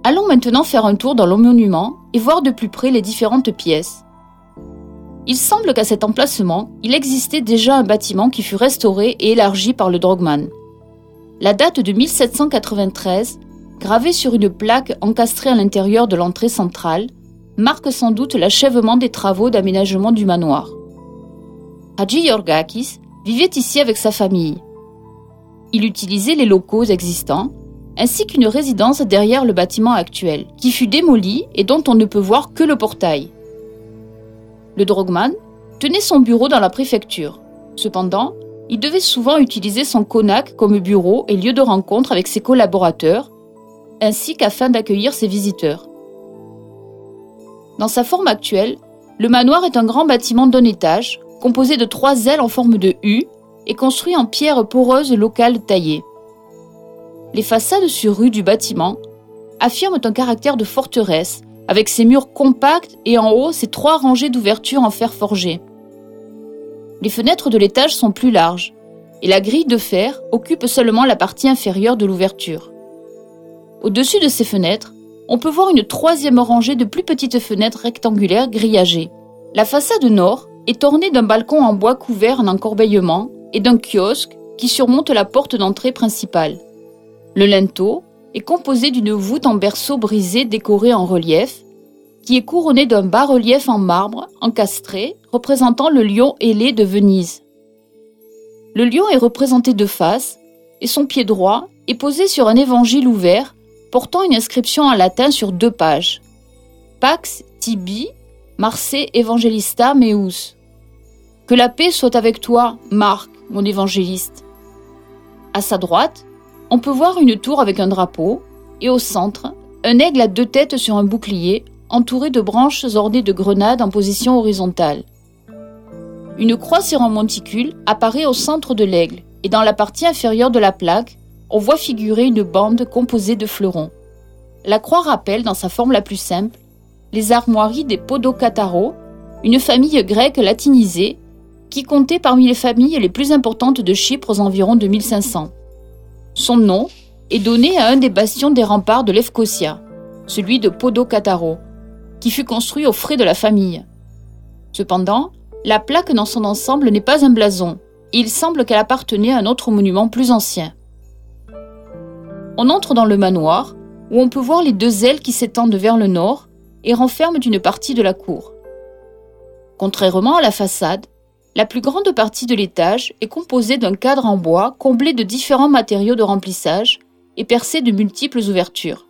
Allons maintenant faire un tour dans le monument et voir de plus près les différentes pièces. Il semble qu'à cet emplacement, il existait déjà un bâtiment qui fut restauré et élargi par le drogman. La date de 1793, gravée sur une plaque encastrée à l'intérieur de l'entrée centrale, marque sans doute l'achèvement des travaux d'aménagement du manoir. Hadji Georgakis vivait ici avec sa famille. Il utilisait les locaux existants, ainsi qu'une résidence derrière le bâtiment actuel, qui fut démoli et dont on ne peut voir que le portail. Le drogman tenait son bureau dans la préfecture. Cependant, il devait souvent utiliser son konak comme bureau et lieu de rencontre avec ses collaborateurs, ainsi qu'afin d'accueillir ses visiteurs. Dans sa forme actuelle, le manoir est un grand bâtiment d'un étage, composé de 3 ailes en forme de U et construit en pierre poreuse locale taillée. Les façades sur rue du bâtiment affirment un caractère de forteresse, avec ses murs compacts et en haut ses 3 rangées d'ouvertures en fer forgé. Les fenêtres de l'étage sont plus larges, et la grille de fer occupe seulement la partie inférieure de l'ouverture. Au-dessus de ces fenêtres, on peut voir une 3e rangée de plus petites fenêtres rectangulaires grillagées. La façade nord est ornée d'un balcon en bois couvert en encorbeillement et d'un kiosque qui surmonte la porte d'entrée principale. Le linteau est composé d'une voûte en berceau brisé décorée en relief, qui est couronnée d'un bas-relief en marbre encastré représentant le lion ailé de Venise. Le lion est représenté de face et son pied droit est posé sur un évangile ouvert portant une inscription en latin sur 2 pages. Pax tibi Marse Evangelista meus. Que la paix soit avec toi, Marc, mon évangéliste. À sa droite, on peut voir une tour avec un drapeau et au centre, un aigle à 2 têtes sur un bouclier entouré de branches ornées de grenades en position horizontale. Une croix sur un monticule apparaît au centre de l'aigle et dans la partie inférieure de la plaque, on voit figurer une bande composée de fleurons. La croix rappelle, dans sa forme la plus simple, les armoiries des Podokataros, une famille grecque latinisée qui comptait parmi les familles les plus importantes de Chypre aux environs de 1500. Son nom est donné à un des bastions des remparts de Lefkosia, celui de Podokataro, qui fut construit aux frais de la famille. Cependant, la plaque dans son ensemble n'est pas un blason, et il semble qu'elle appartenait à un autre monument plus ancien. On entre dans le manoir, où on peut voir les 2 ailes qui s'étendent vers le nord et renferment une partie de la cour. Contrairement à la façade, la plus grande partie de l'étage est composée d'un cadre en bois comblé de différents matériaux de remplissage et percé de multiples ouvertures.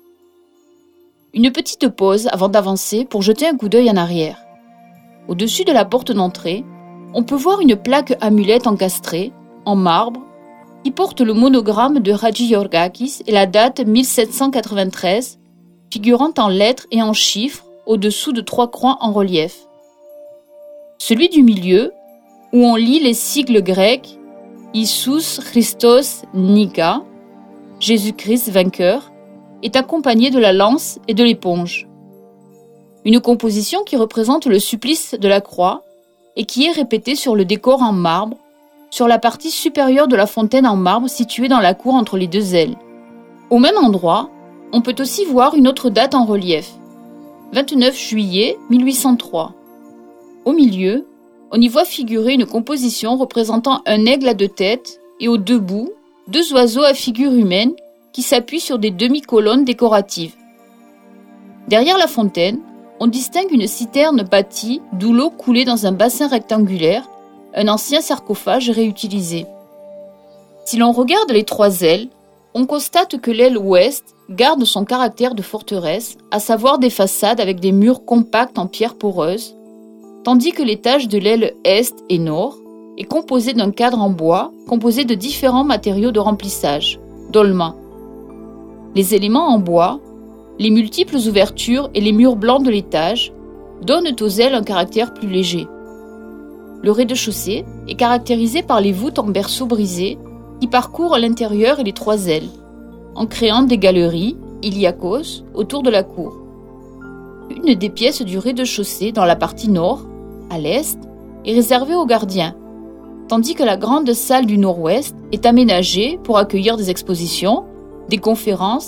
Une petite pause avant d'avancer pour jeter un coup d'œil en arrière. Au-dessus de la porte d'entrée, on peut voir une plaque amulette encastrée, en marbre, qui porte le monogramme de Hadji Georgakis et la date 1793, figurant en lettres et en chiffres au-dessous de 3 croix en relief. Celui du milieu, où on lit les sigles grecs Isus Christos Nika, Jésus-Christ vainqueur, est accompagné de la lance et de l'éponge. Une composition qui représente le supplice de la croix et qui est répétée sur le décor en marbre, sur la partie supérieure de la fontaine en marbre située dans la cour entre les 2 ailes. Au même endroit, on peut aussi voir une autre date en relief, 29 juillet 1803. Au milieu, on y voit figurer une composition représentant un aigle à 2 têtes et aux 2 bouts, 2 oiseaux à figure humaine qui s'appuient sur des demi-colonnes décoratives. Derrière la fontaine, on distingue une citerne bâtie d'où l'eau coulait dans un bassin rectangulaire, un ancien sarcophage réutilisé. Si l'on regarde les 3 ailes, on constate que l'aile ouest garde son caractère de forteresse, à savoir des façades avec des murs compacts en pierre poreuse, tandis que l'étage de l'aile est et nord est composé d'un cadre en bois composé de différents matériaux de remplissage, dolmens. Les éléments en bois, les multiples ouvertures et les murs blancs de l'étage donnent aux ailes un caractère plus léger. Le rez-de-chaussée est caractérisé par les voûtes en berceau brisé qui parcourent l'intérieur et les 3 ailes, en créant des galeries, iliacos, autour de la cour. Une des pièces du rez-de-chaussée dans la partie nord, à l'est, est réservée aux gardiens, tandis que la grande salle du nord-ouest est aménagée pour accueillir des expositions, des conférences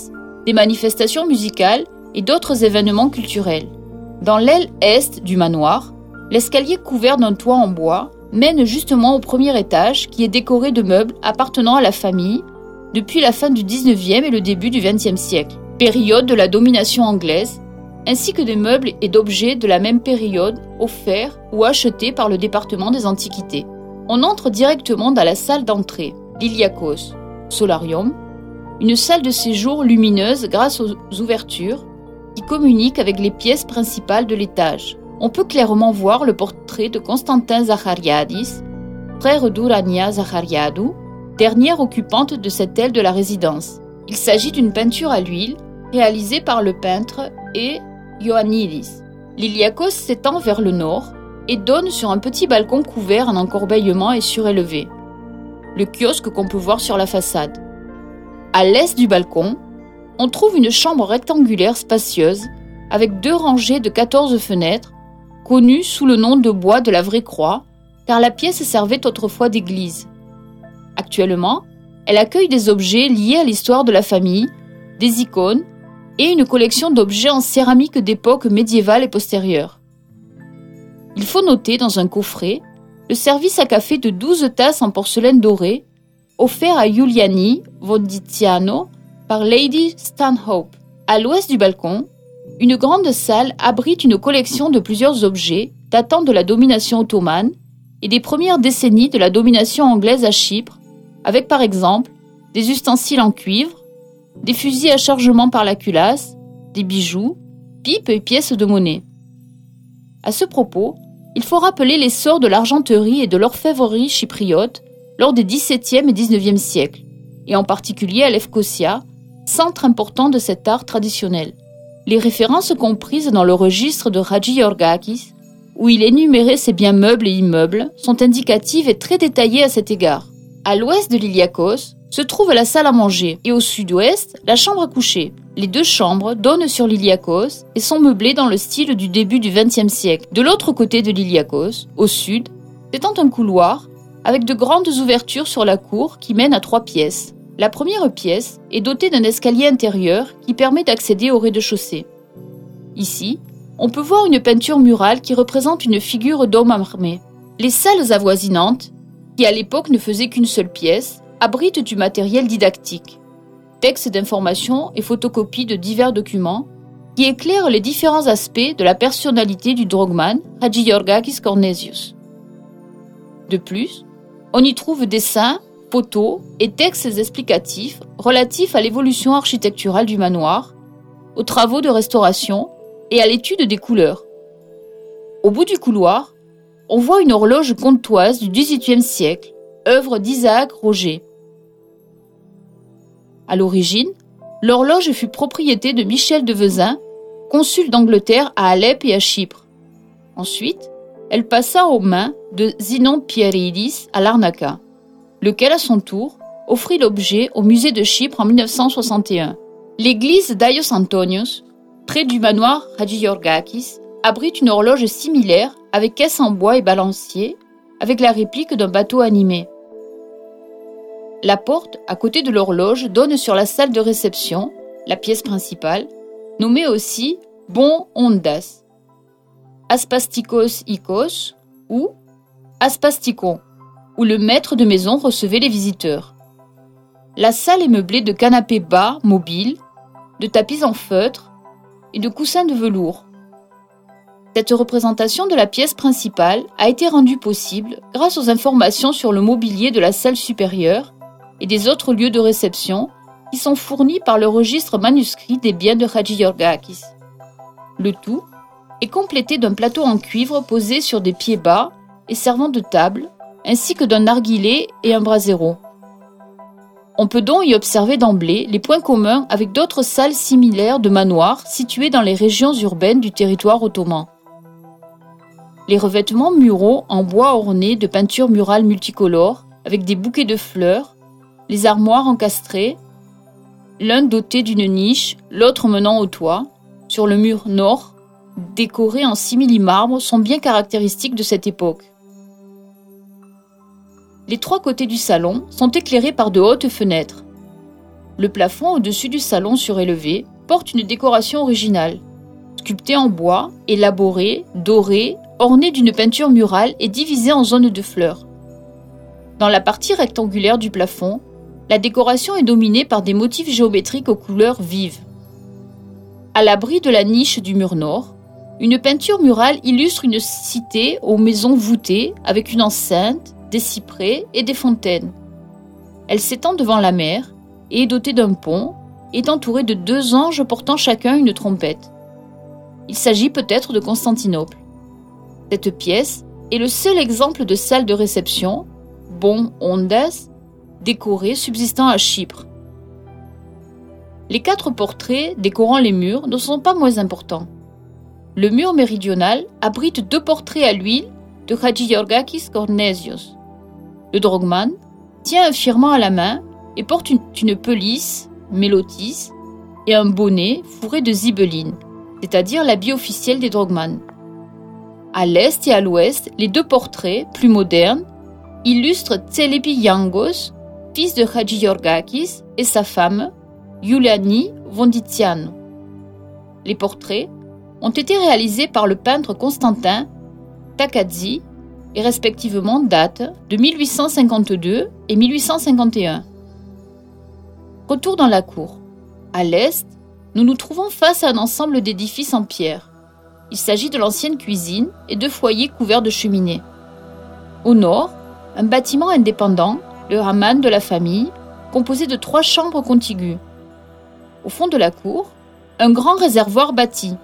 des manifestations musicales et d'autres événements culturels. Dans l'aile est du manoir, l'escalier couvert d'un toit en bois mène justement au premier étage qui est décoré de meubles appartenant à la famille depuis la fin du 19e et le début du 20e siècle, période de la domination anglaise, ainsi que des meubles et d'objets de la même période offerts ou achetés par le département des antiquités. On entre directement dans la salle d'entrée, l'Iliakos, solarium, une salle de séjour lumineuse grâce aux ouvertures qui communiquent avec les pièces principales de l'étage. On peut clairement voir le portrait de Constantin Zachariadis, frère d'Ourania Zachariadou, dernière occupante de cette aile de la résidence. Il s'agit d'une peinture à l'huile réalisée par le peintre E. Ioannidis. L'Iliakos s'étend vers le nord et donne sur un petit balcon couvert en encorbellement et surélevé. Le kiosque qu'on peut voir sur la façade. À l'est du balcon, on trouve une chambre rectangulaire spacieuse avec 2 rangées de 14 fenêtres, connue sous le nom de bois de la Vraie Croix, car la pièce servait autrefois d'église. Actuellement, elle accueille des objets liés à l'histoire de la famille, des icônes et une collection d'objets en céramique d'époque médiévale et postérieure. Il faut noter dans un coffret le service à café de 12 tasses en porcelaine dorée, offert à Giuliani Vondiziano par Lady Stanhope. À l'ouest du balcon, une grande salle abrite une collection de plusieurs objets datant de la domination ottomane et des premières décennies de la domination anglaise à Chypre, avec par exemple des ustensiles en cuivre, des fusils à chargement par la culasse, des bijoux, pipes et pièces de monnaie. À ce propos, il faut rappeler l'essor de l'argenterie et de l'orfèvrerie chypriote lors des XVIIe et XIXe siècles, et en particulier à Lefkosia, centre important de cet art traditionnel. Les références comprises dans le registre de Hadjiorgakis, où il énumérait ses biens meubles et immeubles, sont indicatives et très détaillées à cet égard. À l'ouest de l'Iliakos se trouve la salle à manger et au sud-ouest, la chambre à coucher. Les 2 chambres donnent sur l'Iliakos et sont meublées dans le style du début du XXe siècle. De l'autre côté de l'Iliakos, au sud, s'étend un couloir avec de grandes ouvertures sur la cour qui mènent à 3 pièces. La première pièce est dotée d'un escalier intérieur qui permet d'accéder au rez-de-chaussée. Ici, on peut voir une peinture murale qui représente une figure d'homme armé. Les salles avoisinantes, qui à l'époque ne faisaient qu'une seule pièce, abritent du matériel didactique, textes d'information et photocopies de divers documents qui éclairent les différents aspects de la personnalité du drogman Hadjiorgakis Cornesius. De plus, on y trouve dessins, photos et textes explicatifs relatifs à l'évolution architecturale du manoir, aux travaux de restauration et à l'étude des couleurs. Au bout du couloir, on voit une horloge comtoise du XVIIIe siècle, œuvre d'Isaac Roger. À l'origine, l'horloge fut propriété de Michel de Vezin, consul d'Angleterre à Alep et à Chypre. Ensuite, elle passa aux mains de Zinon Pieridis à Larnaca, lequel à son tour offrit l'objet au musée de Chypre en 1961. L'église d'Aios Antonios, près du manoir Hadjiorgakis, abrite une horloge similaire avec caisse en bois et balancier, avec la réplique d'un bateau animé. La porte, à côté de l'horloge, donne sur la salle de réception, la pièce principale, nommée aussi Bon Ondas, Aspastikos Ikos ou Aspastikon, où le maître de maison recevait les visiteurs. La salle est meublée de canapés bas, mobiles, de tapis en feutre et de coussins de velours. Cette représentation de la pièce principale a été rendue possible grâce aux informations sur le mobilier de la salle supérieure et des autres lieux de réception qui sont fournis par le registre manuscrit des biens de Hadjiorgakis. Le tout est complété d'un plateau en cuivre posé sur des pieds bas et servant de table, ainsi que d'un narguilé et un brasero. On peut donc y observer d'emblée les points communs avec d'autres salles similaires de manoirs situées dans les régions urbaines du territoire ottoman. Les revêtements muraux en bois ornés de peintures murales multicolores avec des bouquets de fleurs, les armoires encastrées, l'un doté d'une niche, l'autre menant au toit, sur le mur nord, décorés en simili-marbre, sont bien caractéristiques de cette époque. Les 3 côtés du salon sont éclairés par de hautes fenêtres. Le plafond au-dessus du salon surélevé porte une décoration originale, sculptée en bois, élaborée, dorée, ornée d'une peinture murale et divisée en zones de fleurs. Dans la partie rectangulaire du plafond, la décoration est dominée par des motifs géométriques aux couleurs vives. À l'abri de la niche du mur nord, une peinture murale illustre une cité aux maisons voûtées avec une enceinte, des cyprès et des fontaines. Elle s'étend devant la mer et est dotée d'un pont et est entourée de 2 anges portant chacun une trompette. Il s'agit peut-être de Constantinople. Cette pièce est le seul exemple de salle de réception, bon ondas, décorée subsistant à Chypre. Les 4 portraits décorant les murs ne sont pas moins importants. Le mur méridional abrite 2 portraits à l'huile de Hadjigeorgakis Kornésios. Le drogman tient un firman à la main et porte une pelisse, mélotis, et un bonnet fourré de zibeline, c'est-à-dire l'habit officiel des drogmans. À l'est et à l'ouest, les 2 portraits, plus modernes, illustrent Tselebi Yangos, fils de Hadjigeorgakis, et sa femme, Iuliani Vonditiano. Les portraits ont été réalisés par le peintre Constantin Takadzi et respectivement datent de 1852 et 1851. Retour dans la cour. À l'est, nous nous trouvons face à un ensemble d'édifices en pierre. Il s'agit de l'ancienne cuisine et de foyers couverts de cheminées. Au nord, un bâtiment indépendant, le hammam de la famille, composé de 3 chambres contiguës. Au fond de la cour, un grand réservoir bâti.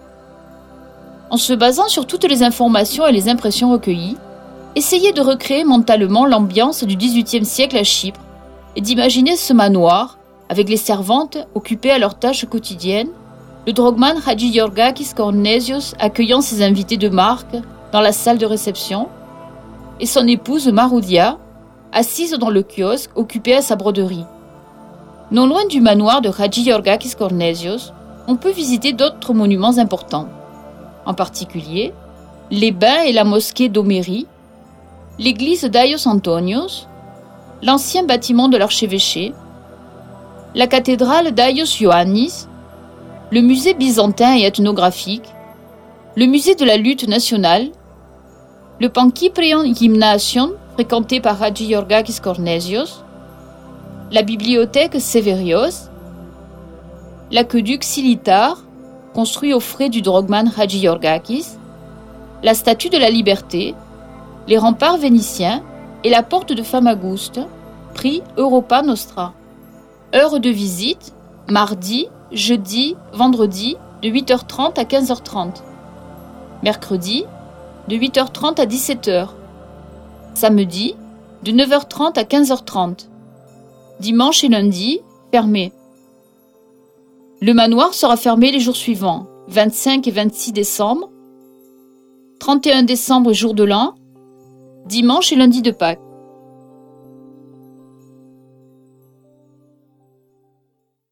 En se basant sur toutes les informations et les impressions recueillies, essayez de recréer mentalement l'ambiance du XVIIIe siècle à Chypre et d'imaginer ce manoir avec les servantes occupées à leurs tâches quotidiennes, le drogman Hadjigeorgakis Kornésios accueillant ses invités de marque dans la salle de réception et son épouse Maroudia assise dans le kiosque occupée à sa broderie. Non loin du manoir de Hadjigeorgakis Kornésios, on peut visiter d'autres monuments importants. En particulier, les bains et la mosquée d'Omérie, l'église d'Aios Antonios, l'ancien bâtiment de l'archevêché, la cathédrale d'Aios Ioannis, le musée byzantin et ethnographique, le musée de la lutte nationale, le Pankyprion Gymnasium fréquenté par Hadjigeorgakis Kornésios, la bibliothèque Sévérios, l'aqueduc Silitar, construit aux frais du drogman Hadjigeorgakis, la statue de la Liberté, les remparts vénitiens et la porte de Famagouste, prix Europa Nostra. Heure de visite, mardi, jeudi, vendredi, de 8h30 à 15h30. Mercredi, de 8h30 à 17h. Samedi, de 9h30 à 15h30. Dimanche et lundi, fermé. Le manoir sera fermé les jours suivants, 25 et 26 décembre, 31 décembre jour de l'an, dimanche et lundi de Pâques.